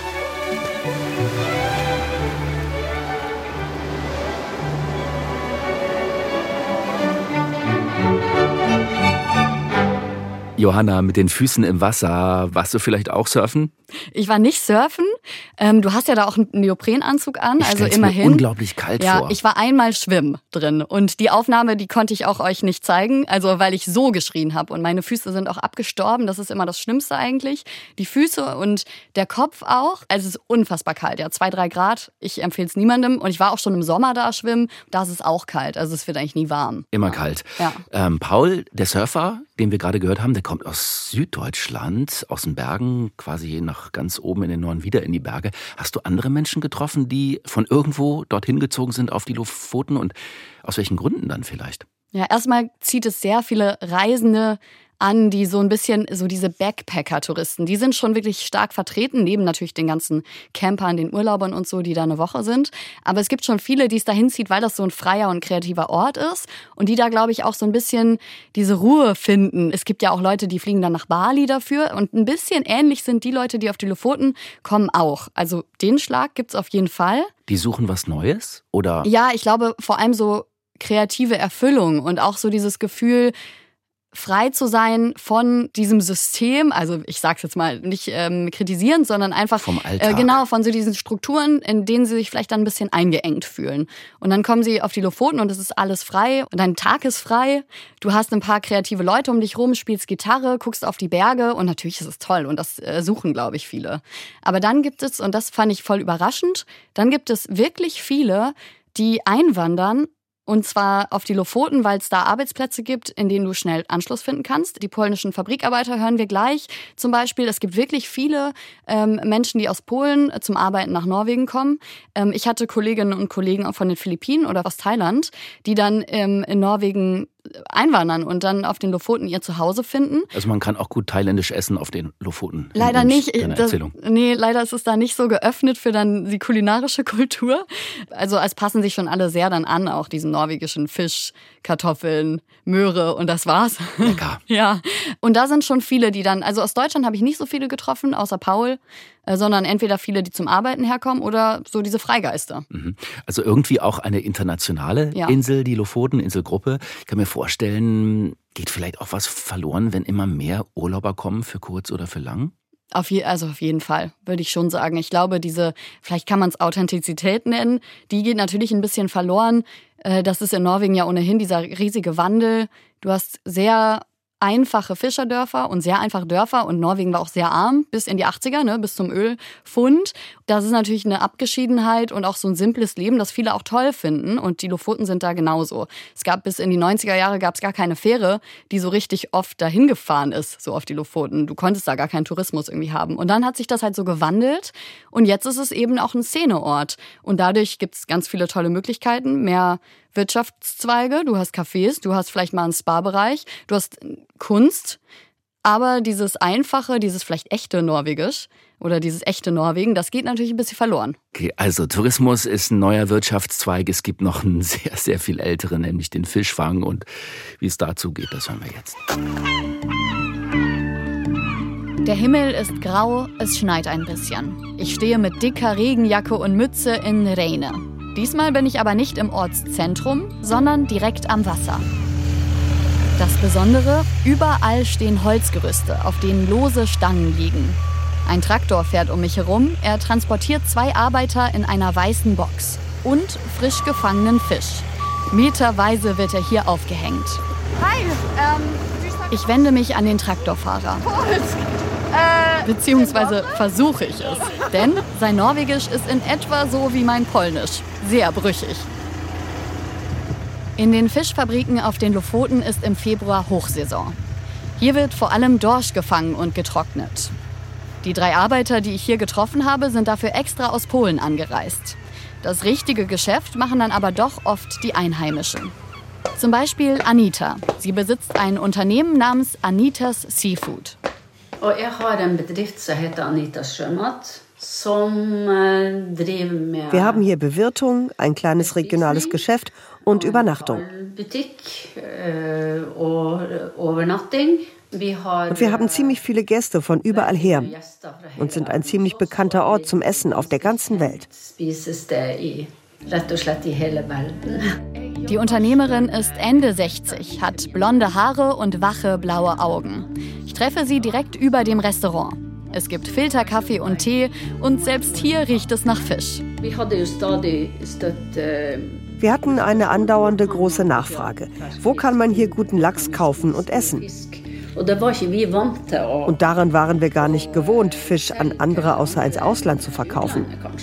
Speaker 3: Johanna, mit den Füßen im Wasser, warst du vielleicht auch surfen?
Speaker 4: Ich war nicht surfen. Du hast ja da auch einen Neoprenanzug an,
Speaker 3: Ich
Speaker 4: also
Speaker 3: stell's
Speaker 4: immerhin.
Speaker 3: mir unglaublich kalt vor.
Speaker 4: Ja, ich war einmal schwimmen drin und die Aufnahme, die konnte ich auch euch nicht zeigen, also weil ich so geschrien habe und meine Füße sind auch abgestorben, das ist immer das Schlimmste eigentlich. Die Füße und der Kopf auch, also es ist unfassbar kalt, ja, 2-3 Grad, ich empfehle es niemandem und ich war auch schon im Sommer da schwimmen, da ist es auch kalt, also es wird eigentlich nie warm.
Speaker 3: Immer kalt.
Speaker 4: Ja.
Speaker 3: Paul, der Surfer, den wir gerade gehört haben, der kommt aus Süddeutschland, aus den Bergen, quasi nach ganz oben in den Norden wieder in die Berge. Hast du andere Menschen getroffen, die von irgendwo dorthin gezogen sind auf die Lofoten und aus welchen Gründen dann vielleicht?
Speaker 4: Ja, erstmal zieht es sehr viele Reisende an, die so ein bisschen, so diese Backpacker-Touristen, die sind schon wirklich stark vertreten, neben natürlich den ganzen Campern, den Urlaubern und so, die da eine Woche sind. Aber es gibt schon viele, die es dahin zieht, weil das so ein freier und kreativer Ort ist und die da, glaube ich, auch so ein bisschen diese Ruhe finden. Es gibt ja auch Leute, die fliegen dann nach Bali dafür und ein bisschen ähnlich sind die Leute, die auf die Lofoten kommen auch. Also den Schlag gibt's auf jeden Fall.
Speaker 3: Die suchen was Neues, oder?
Speaker 4: Ja, ich glaube vor allem so kreative Erfüllung und auch so dieses Gefühl, frei zu sein von diesem System, also ich sag's jetzt mal nicht kritisierend, sondern einfach
Speaker 3: vom Alltag.
Speaker 4: Genau, von so diesen Strukturen, in denen sie sich vielleicht dann ein bisschen eingeengt fühlen. Und dann kommen sie auf die Lofoten und es ist alles frei und dein Tag ist frei. Du hast ein paar kreative Leute um dich rum, spielst Gitarre, guckst auf die Berge und natürlich ist es toll und das suchen, glaube ich, viele. Aber dann gibt es, und das fand ich voll überraschend, dann gibt es wirklich viele, die einwandern. Und zwar auf die Lofoten, weil es da Arbeitsplätze gibt, in denen du schnell Anschluss finden kannst. Die polnischen Fabrikarbeiter hören wir gleich zum Beispiel. Es gibt wirklich viele Menschen, die aus Polen zum Arbeiten nach Norwegen kommen. Ich hatte Kolleginnen und Kollegen auch von den Philippinen oder aus Thailand, die dann in Norwegen einwandern und dann auf den Lofoten ihr Zuhause finden.
Speaker 3: Also man kann auch gut thailändisch essen auf den Lofoten.
Speaker 4: Leider nicht.
Speaker 3: Erzählung.
Speaker 4: Nee, leider ist es da nicht so geöffnet für dann die kulinarische Kultur. Also es passen sich schon alle sehr dann an, auch diesen norwegischen Fisch, Kartoffeln, Möhre und das war's.
Speaker 3: Lecker.
Speaker 4: Ja. Und da sind schon viele, die dann, also aus Deutschland habe ich nicht so viele getroffen, außer Paul, sondern entweder viele, die zum Arbeiten herkommen oder so diese Freigeister.
Speaker 3: Also irgendwie auch eine internationale Insel, die Lofoten, Inselgruppe. Ich kann mir vorstellen, geht vielleicht auch was verloren, wenn immer mehr Urlauber kommen, für kurz oder für lang?
Speaker 4: Auf jeden Fall, würde ich schon sagen. Ich glaube, vielleicht kann man es Authentizität nennen, die geht natürlich ein bisschen verloren. Das ist in Norwegen ja ohnehin dieser riesige Wandel. Du hast sehr einfache Fischerdörfer und sehr einfache Dörfer und Norwegen war auch sehr arm bis in die 80er, ne, bis zum Ölfund. Das ist natürlich eine Abgeschiedenheit und auch so ein simples Leben, das viele auch toll finden und die Lofoten sind da genauso. Es gab bis in die 90er Jahre gab es gar keine Fähre, die so richtig oft dahin gefahren ist, so auf die Lofoten. Du konntest da gar keinen Tourismus irgendwie haben. Und dann hat sich das halt so gewandelt und jetzt ist es eben auch ein Szeneort und dadurch gibt es ganz viele tolle Möglichkeiten, mehr Wirtschaftszweige, du hast Cafés, du hast vielleicht mal einen Spa-Bereich, du hast Kunst, aber dieses Einfache, dieses vielleicht echte Norwegisch oder dieses echte Norwegen, das geht natürlich ein bisschen verloren.
Speaker 3: Okay, also Tourismus ist ein neuer Wirtschaftszweig, es gibt noch einen sehr, sehr viel älteren, nämlich den Fischfang und wie es dazu geht, das hören wir jetzt.
Speaker 4: Der Himmel ist grau, es schneit ein bisschen. Ich stehe mit dicker Regenjacke und Mütze in Reine. Diesmal bin ich aber nicht im Ortszentrum, sondern direkt am Wasser. Das Besondere, überall stehen Holzgerüste, auf denen lose Stangen liegen. Ein Traktor fährt um mich herum, er transportiert 2 Arbeiter in einer weißen Box und frisch gefangenen Fisch. Meterweise wird er hier aufgehängt.
Speaker 5: Hi,
Speaker 4: Ich wende mich an den Traktorfahrer. Beziehungsweise versuche ich es. Denn sein Norwegisch ist in etwa so wie mein Polnisch. Sehr brüchig. In den Fischfabriken auf den Lofoten ist im Februar Hochsaison. Hier wird vor allem Dorsch gefangen und getrocknet. Die 3 Arbeiter, die ich hier getroffen habe, sind dafür extra aus Polen angereist. Das richtige Geschäft machen dann aber doch oft die Einheimischen. Zum Beispiel Anita. Sie besitzt ein Unternehmen namens Anitas Seafood.
Speaker 12: Ich habe eine Bedrift, die heißt Anitas Sjømat.
Speaker 13: Wir haben hier Bewirtung, ein kleines regionales Geschäft und Übernachtung. Und wir haben ziemlich viele Gäste von überall her und sind ein ziemlich bekannter Ort zum Essen auf der ganzen Welt.
Speaker 4: Die Unternehmerin ist Ende 60, hat blonde Haare und wache blaue Augen. Ich treffe sie direkt über dem Restaurant. Es gibt Filterkaffee und Tee und selbst hier riecht es nach Fisch.
Speaker 13: Wir hatten eine andauernde große Nachfrage. Wo kann man hier guten Lachs kaufen und essen? Und daran waren wir gar nicht gewohnt, Fisch an andere außer ins Ausland zu verkaufen.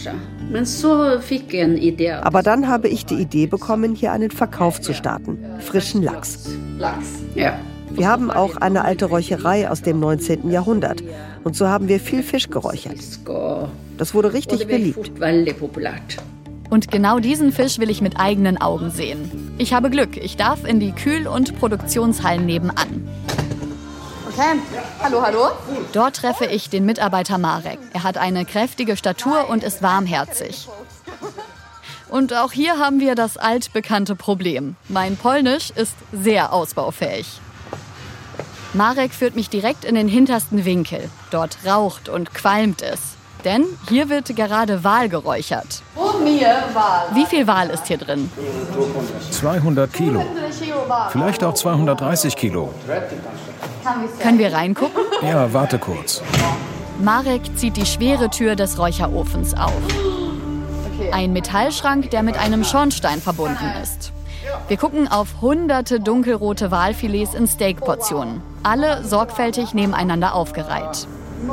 Speaker 13: Aber dann habe ich die Idee bekommen, hier einen Verkauf zu starten. Frischen Lachs.
Speaker 12: Ja.
Speaker 13: Wir haben auch eine alte Räucherei aus dem 19. Jahrhundert. Und so haben wir viel Fisch geräuchert. Das wurde richtig beliebt.
Speaker 4: Und genau diesen Fisch will ich mit eigenen Augen sehen. Ich habe Glück, ich darf in die Kühl- und Produktionshallen nebenan.
Speaker 5: Okay, hallo.
Speaker 4: Dort treffe ich den Mitarbeiter Marek. Er hat eine kräftige Statur und ist warmherzig. Und auch hier haben wir das altbekannte Problem. Mein Polnisch ist sehr ausbaufähig. Marek führt mich direkt in den hintersten Winkel. Dort raucht und qualmt es. Denn hier wird gerade Wal geräuchert. Wie viel Wal ist hier drin?
Speaker 8: 200 Kilo. Vielleicht auch 230 Kilo.
Speaker 4: Können wir reingucken?
Speaker 8: Ja, warte kurz.
Speaker 4: Marek zieht die schwere Tür des Räucherofens auf. Ein Metallschrank, der mit einem Schornstein verbunden ist. Wir gucken auf hunderte dunkelrote Walfilets in Steakportionen. Alle sorgfältig nebeneinander aufgereiht.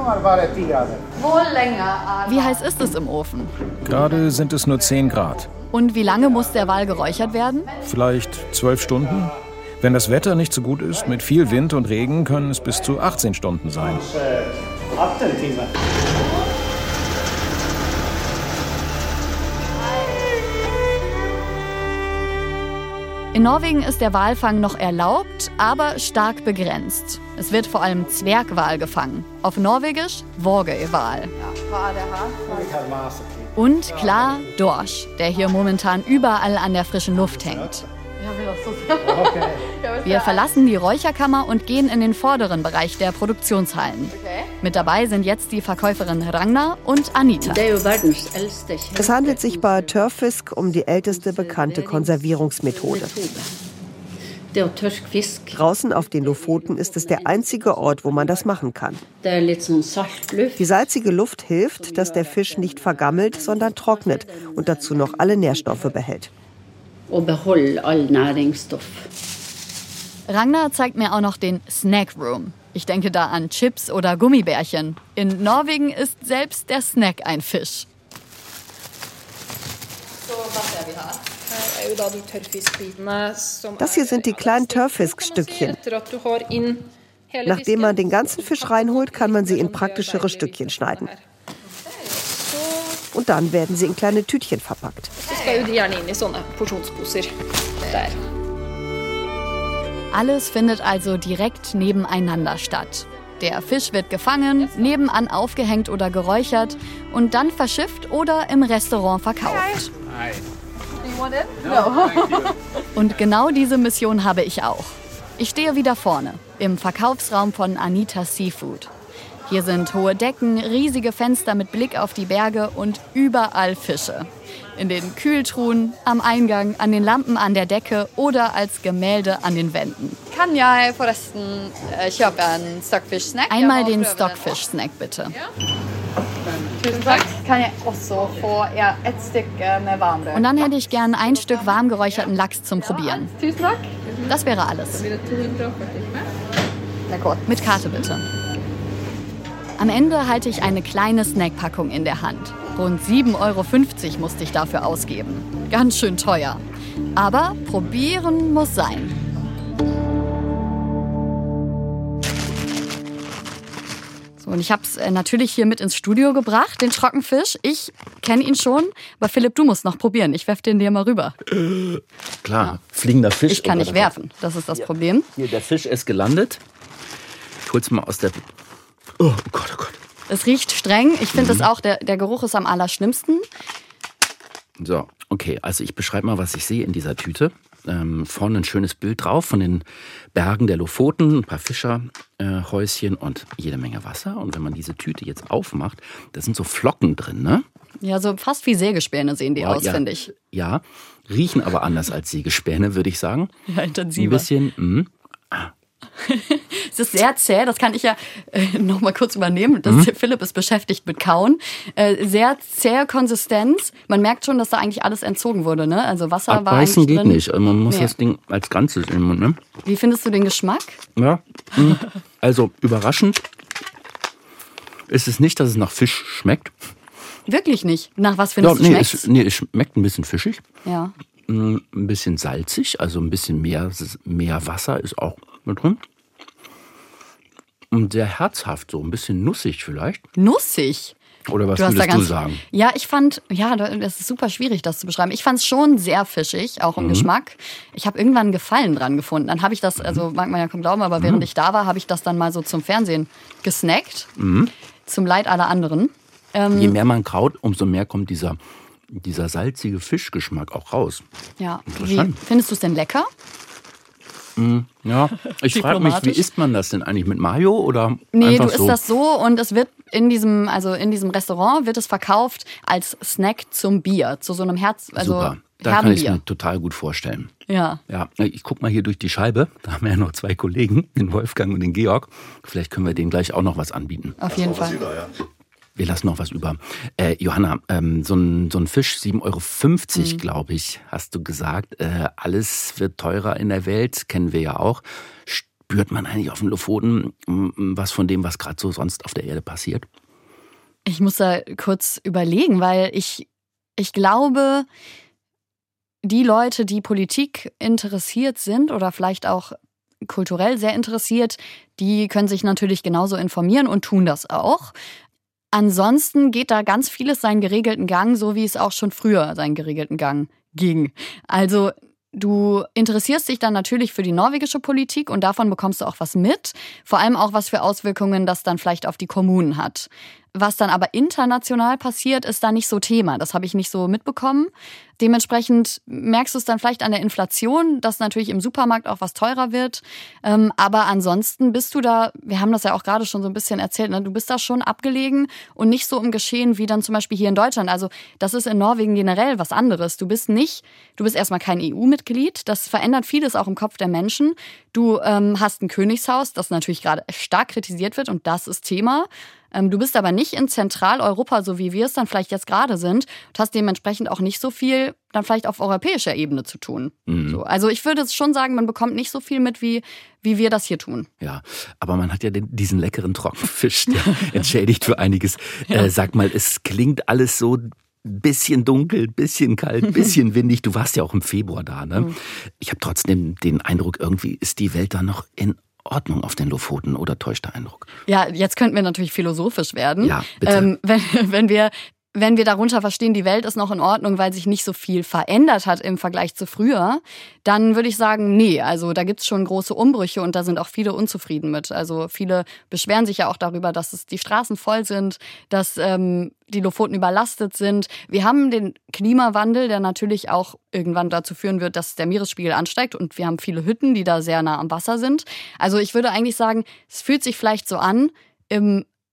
Speaker 4: Wie heiß ist es im Ofen?
Speaker 8: Gerade sind es nur 10 Grad.
Speaker 4: Und wie lange muss der Wal geräuchert werden?
Speaker 8: Vielleicht 12 Stunden. Wenn das Wetter nicht so gut ist, mit viel Wind und Regen, können es bis zu 18 Stunden sein.
Speaker 4: In Norwegen ist der Walfang noch erlaubt, aber stark begrenzt. Es wird vor allem Zwergwal gefangen. Auf Norwegisch Vågøyval. Und klar Dorsch, der hier momentan überall an der frischen Luft hängt. Wir verlassen die Räucherkammer und gehen in den vorderen Bereich der Produktionshallen. Mit dabei sind jetzt die Verkäuferin Ragnar und Anita.
Speaker 13: Es handelt sich bei Tørrfisk um die älteste bekannte Konservierungsmethode. Draußen auf den Lofoten ist es der einzige Ort, wo man das machen kann. Die salzige Luft hilft, dass der Fisch nicht vergammelt, sondern trocknet und dazu noch alle Nährstoffe behält.
Speaker 4: Ragnar zeigt mir auch noch den Snack Room. Ich denke da an Chips oder Gummibärchen. In Norwegen ist selbst der Snack ein Fisch.
Speaker 13: Das hier sind die kleinen Tørrfisk-Stückchen. Nachdem man den ganzen Fisch reinholt, kann man sie in praktischere Stückchen schneiden. Und dann werden sie in kleine Tütchen verpackt.
Speaker 4: Alles findet also direkt nebeneinander statt. Der Fisch wird gefangen, nebenan aufgehängt oder geräuchert und dann verschifft oder im Restaurant verkauft. Und genau diese Mission habe ich auch. Ich stehe wieder vorne, im Verkaufsraum von Anitas Seafood. Hier sind hohe Decken, riesige Fenster mit Blick auf die Berge und überall Fische. In den Kühltruhen, am Eingang, an den Lampen an der Decke oder als Gemälde an den Wänden.
Speaker 5: Kan jag förresten köpa en stockfish-snack?
Speaker 4: Einmal den Stockfish-Snack, bitte.
Speaker 5: Tusen tack. Kan jag också få ett stycke med varmrökt?
Speaker 4: Und dann hätte ich gern ein Stück warm geräucherten Lachs zum Probieren.
Speaker 5: Tusen tack.
Speaker 4: Das wäre alles. Mit Karte bitte. Am Ende halte ich eine kleine Snackpackung in der Hand. Rund 7,50 € musste ich dafür ausgeben. Ganz schön teuer. Aber probieren muss sein. So, und ich habe es natürlich hier mit ins Studio gebracht, den Trockenfisch. Ich kenne ihn schon, aber Philipp, du musst noch probieren. Ich werfe den dir mal rüber.
Speaker 3: Klar, ja. Fliegender Fisch.
Speaker 4: Ich kann nicht werfen, das ist das Problem.
Speaker 3: Hier, der Fisch ist gelandet. Ich hol's mal aus der... Oh Gott, oh Gott.
Speaker 4: Es riecht streng. Ich finde es auch, der Geruch ist am allerschlimmsten.
Speaker 3: So, okay, also ich beschreibe mal, was ich sehe in dieser Tüte. Vorne ein schönes Bild drauf von den Bergen der Lofoten, ein paar Fischerhäuschen und jede Menge Wasser. Und wenn man diese Tüte jetzt aufmacht, da sind so Flocken drin, ne?
Speaker 4: Ja, so fast wie Sägespäne sehen die aus,
Speaker 3: ja,
Speaker 4: finde ich.
Speaker 3: Ja, riechen aber anders als Sägespäne, würde ich sagen.
Speaker 4: Ja, intensiver.
Speaker 3: Ein bisschen,
Speaker 4: Es ist sehr zäh, das kann ich ja noch mal kurz übernehmen. Philipp ist beschäftigt mit Kauen. Sehr zähe Konsistenz. Man merkt schon, dass da eigentlich alles entzogen wurde, ne? Also Wasser
Speaker 3: Abbeißen
Speaker 4: war eigentlich drin.
Speaker 3: geht nicht. Man muss das Ding als Ganzes in den Mund nehmen.
Speaker 4: Wie findest du den Geschmack?
Speaker 3: Ja, also überraschend ist es nicht, dass es nach Fisch schmeckt.
Speaker 4: Wirklich nicht? Nach was findest du schmeckt?
Speaker 3: Es schmeckt ein bisschen fischig.
Speaker 4: Ja.
Speaker 3: Ein bisschen salzig, also ein bisschen mehr Wasser ist auch mit drin. Und sehr herzhaft, so ein bisschen nussig vielleicht.
Speaker 4: Nussig?
Speaker 3: Oder was würdest du sagen?
Speaker 4: Ja, ich fand, das ist super schwierig, das zu beschreiben. Ich fand es schon sehr fischig, auch im Geschmack. Ich habe irgendwann einen Gefallen dran gefunden. Dann habe ich das, also mag man ja kaum glauben, aber während ich da war, habe ich das dann mal so zum Fernsehen gesnackt. Zum Leid aller anderen.
Speaker 3: Je mehr man kaut, umso mehr kommt dieser salzige Fischgeschmack auch raus.
Speaker 4: Ja, findest du es denn lecker?
Speaker 3: Ja, ich frage mich, wie isst man das denn eigentlich mit Mayo oder
Speaker 4: Nee,
Speaker 3: einfach
Speaker 4: du isst das so und es wird in diesem Restaurant wird es verkauft als Snack zum Bier, zu so einem
Speaker 3: Super, da kann ich es mir total gut vorstellen.
Speaker 4: Ja.
Speaker 3: Ja, ich guck mal hier durch die Scheibe, da haben wir ja noch 2 Kollegen, den Wolfgang und den Georg. Vielleicht können wir denen gleich auch noch was anbieten.
Speaker 4: Auf jeden Fall.
Speaker 3: Wir lassen noch was über. Johanna, so ein Fisch, 7,50 €, glaube ich, hast du gesagt. Alles wird teurer in der Welt, kennen wir ja auch. Spürt man eigentlich auf den Lofoten was von dem, was gerade so sonst auf der Erde passiert?
Speaker 4: Ich muss da kurz überlegen, weil ich glaube, die Leute, die Politik interessiert sind oder vielleicht auch kulturell sehr interessiert, die können sich natürlich genauso informieren und tun das auch. Ansonsten geht da ganz vieles seinen geregelten Gang, so wie es auch schon früher seinen geregelten Gang ging. Also du interessierst dich dann natürlich für die norwegische Politik und davon bekommst du auch was mit. Vor allem auch, was für Auswirkungen das dann vielleicht auf die Kommunen hat. Was dann aber international passiert, ist da nicht so Thema. Das habe ich nicht so mitbekommen. Dementsprechend merkst du es dann vielleicht an der Inflation, dass natürlich im Supermarkt auch was teurer wird. Aber ansonsten bist du da, wir haben das ja auch gerade schon so ein bisschen erzählt, ne? Du bist da schon abgelegen und nicht so im Geschehen wie dann zum Beispiel hier in Deutschland. Also das ist in Norwegen generell was anderes. Du bist erstmal kein EU-Mitglied. Das verändert vieles auch im Kopf der Menschen. Du hast ein Königshaus, das natürlich gerade stark kritisiert wird und das ist Thema. Du bist aber nicht in Zentraleuropa, so wie wir es dann vielleicht jetzt gerade sind. Du hast dementsprechend auch nicht so viel dann vielleicht auf europäischer Ebene zu tun. So, also ich würde schon sagen, man bekommt nicht so viel mit, wie wir das hier tun.
Speaker 3: Ja, aber man hat ja diesen leckeren Trockenfisch, der entschädigt für einiges. Ja. Sag mal, es klingt alles so bisschen dunkel, bisschen kalt, bisschen windig. Du warst ja auch im Februar da, ne? Ich habe trotzdem den Eindruck, irgendwie ist die Welt da noch in Ordnung auf den Lofoten, oder täuscht der Eindruck?
Speaker 4: Ja, jetzt könnten wir natürlich philosophisch werden.
Speaker 3: Ja, bitte.
Speaker 4: Wenn wir darunter verstehen, die Welt ist noch in Ordnung, weil sich nicht so viel verändert hat im Vergleich zu früher, dann würde ich sagen, nee, also da gibt's schon große Umbrüche und da sind auch viele unzufrieden mit. Also viele beschweren sich ja auch darüber, dass die Straßen voll sind, dass die Lofoten überlastet sind. Wir haben den Klimawandel, der natürlich auch irgendwann dazu führen wird, dass der Meeresspiegel ansteigt und wir haben viele Hütten, die da sehr nah am Wasser sind. Also ich würde eigentlich sagen, es fühlt sich vielleicht so an, im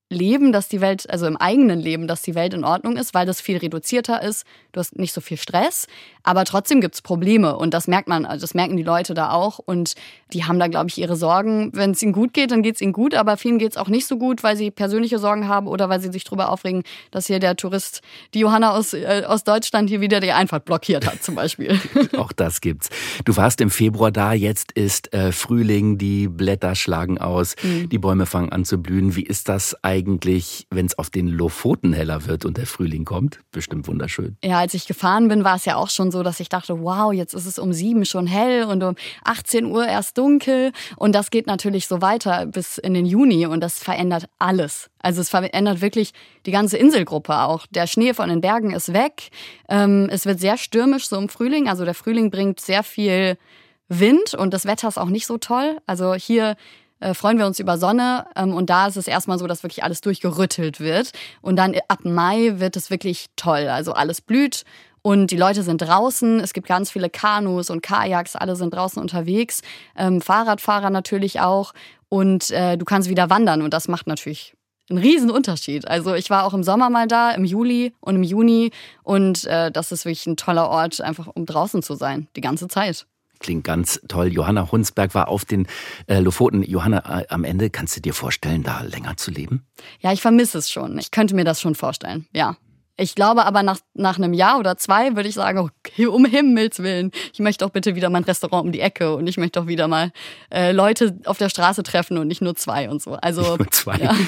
Speaker 4: Leben, dass die Welt, also im eigenen Leben, dass die Welt in Ordnung ist, weil das viel reduzierter ist. Du hast nicht so viel Stress, aber trotzdem gibt's Probleme und das merkt man, also das merken die Leute da auch und die haben da, glaube ich, ihre Sorgen. Wenn es ihnen gut geht, dann geht's ihnen gut, aber vielen geht's auch nicht so gut, weil sie persönliche Sorgen haben oder weil sie sich drüber aufregen, dass hier der Tourist, die Johanna aus Deutschland hier wieder die Einfahrt blockiert hat zum Beispiel.
Speaker 3: Auch das gibt's. Du warst im Februar da, jetzt ist Frühling, die Blätter schlagen aus, die Bäume fangen an zu blühen. Wie ist das eigentlich, wenn es auf den Lofoten heller wird und der Frühling kommt? Bestimmt wunderschön.
Speaker 4: Ja, als ich gefahren bin, war es ja auch schon so, dass ich dachte, wow, jetzt ist es um 7 schon hell und um 18 Uhr erst dunkel. Und das geht natürlich so weiter bis in den Juni und das verändert alles. Also es verändert wirklich die ganze Inselgruppe auch. Der Schnee von den Bergen ist weg. Es wird sehr stürmisch so im Frühling. Also der Frühling bringt sehr viel Wind und das Wetter ist auch nicht so toll. Also hier freuen wir uns über Sonne und da ist es erstmal so, dass wirklich alles durchgerüttelt wird und dann ab Mai wird es wirklich toll, also alles blüht und die Leute sind draußen, es gibt ganz viele Kanus und Kajaks, alle sind draußen unterwegs, Fahrradfahrer natürlich auch und du kannst wieder wandern und das macht natürlich einen riesen Unterschied. Also ich war auch im Sommer mal da, im Juli und im Juni und das ist wirklich ein toller Ort, einfach um draußen zu sein, die ganze Zeit.
Speaker 3: Klingt ganz toll. Johanna Hunsberg war auf den Lofoten. Johanna, am Ende kannst du dir vorstellen, da länger zu leben?
Speaker 4: Ja, ich vermisse es schon. Ich könnte mir das schon vorstellen, ja. Ich glaube aber nach einem Jahr oder 2 würde ich sagen, okay, um Himmels Willen, ich möchte auch bitte wieder mein Restaurant um die Ecke und ich möchte auch wieder mal Leute auf der Straße treffen und nicht nur 2 und so. Also
Speaker 3: nur 2.
Speaker 4: Ja.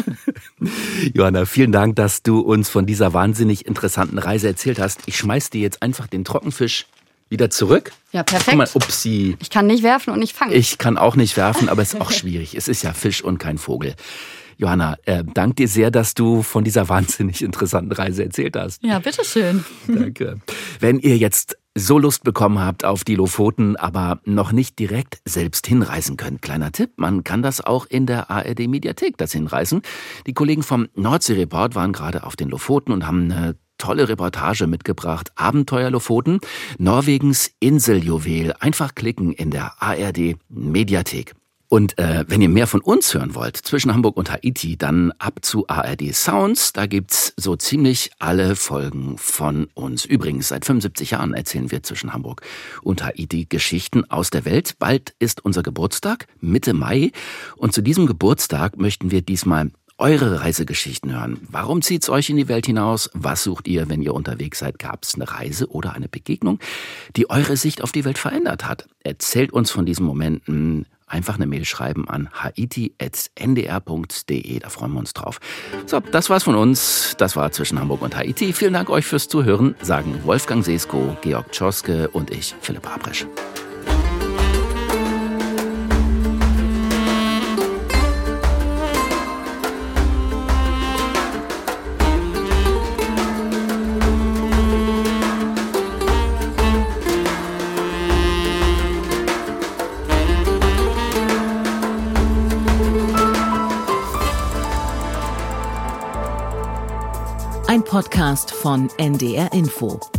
Speaker 3: Johanna, vielen Dank, dass du uns von dieser wahnsinnig interessanten Reise erzählt hast. Ich schmeiß dir jetzt einfach den Trockenfisch wieder zurück.
Speaker 4: Ja, perfekt.
Speaker 3: Guck mal, upsie.
Speaker 4: Ich kann nicht werfen und nicht fangen.
Speaker 3: Ich kann auch nicht werfen, aber es ist auch schwierig. Es ist ja Fisch und kein Vogel. Johanna, danke dir sehr, dass du von dieser wahnsinnig interessanten Reise erzählt hast.
Speaker 4: Ja, bitteschön.
Speaker 3: Danke. Wenn ihr jetzt so Lust bekommen habt auf die Lofoten, aber noch nicht direkt selbst hinreisen könnt, kleiner Tipp, man kann das auch in der ARD-Mediathek das hinreisen. Die Kollegen vom Nordsee-Report waren gerade auf den Lofoten und haben eine tolle Reportage mitgebracht. Abenteuer Lofoten, Norwegens Inseljuwel. Einfach klicken in der ARD-Mediathek. Und wenn ihr mehr von uns hören wollt, zwischen Hamburg und Haiti, dann ab zu ARD Sounds. Da gibt's so ziemlich alle Folgen von uns. Übrigens, seit 75 Jahren erzählen wir zwischen Hamburg und Haiti Geschichten aus der Welt. Bald ist unser Geburtstag, Mitte Mai. Und zu diesem Geburtstag möchten wir diesmal eure Reisegeschichten hören. Warum zieht's euch in die Welt hinaus? Was sucht ihr, wenn ihr unterwegs seid? Gab's eine Reise oder eine Begegnung, die eure Sicht auf die Welt verändert hat? Erzählt uns von diesen Momenten. Einfach eine Mail schreiben an haiti@ndr.de. Da freuen wir uns drauf. So, das war's von uns. Das war zwischen Hamburg und Haiti. Vielen Dank euch fürs Zuhören, sagen Wolfgang Sesko, Georg Tschoske und ich, Philipp Habresch.
Speaker 2: Ein Podcast von NDR Info.